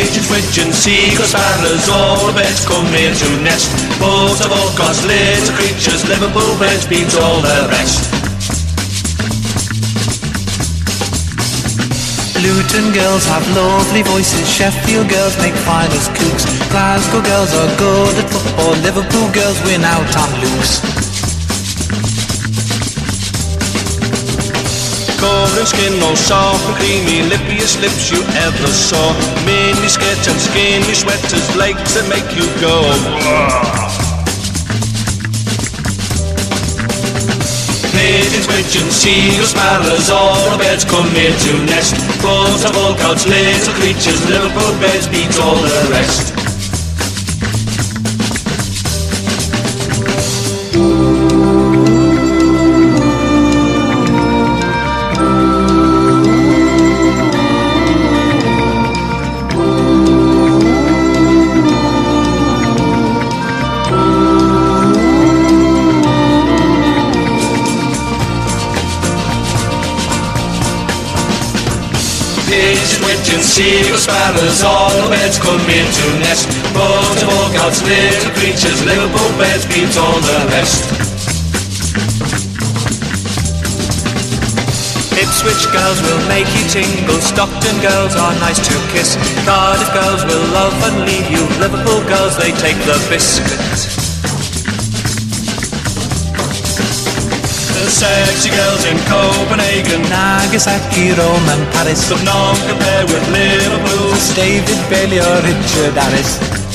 Pigeons, widgeons, seagulls, sparrows, all the birds come here to nest. Both of all God's little creatures, Liverpool birds beat all the rest. Luton girls have lovely voices, Sheffield girls make fine as cooks, Glasgow girls are good at football, Liverpool girls win out on loose. Covered in skin, all soft and creamy, lippiest lips you ever saw. Mini skirts and skinny sweaters, legs that make you go. Pigeons, widgeons, seagulls, sparrows, all the birds come here to nest. Both of all God's little creatures, Liverpool birds beat all the rest. Pigeons, widgeons, seagulls, sparrows, all the birds come here to nest. Both of all God's little creatures, Liverpool birds beat all the rest. Ipswich girls will make you tingle, Stockton girls are nice to kiss, Cardiff girls will love and leave you, Liverpool girls they take the biscuit. Sexy girls in Copenhagen, Nagasaki, Rome and Paris, but none compare with Liverpool. It's David Bailey or Richard Harris.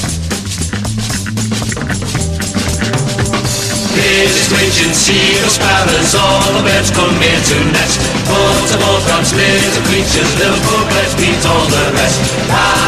Pigeons, widgeons, seagulls, sparrows, all the birds come here to nest. Both of all God's little creatures, Liverpool birds beat all the rest.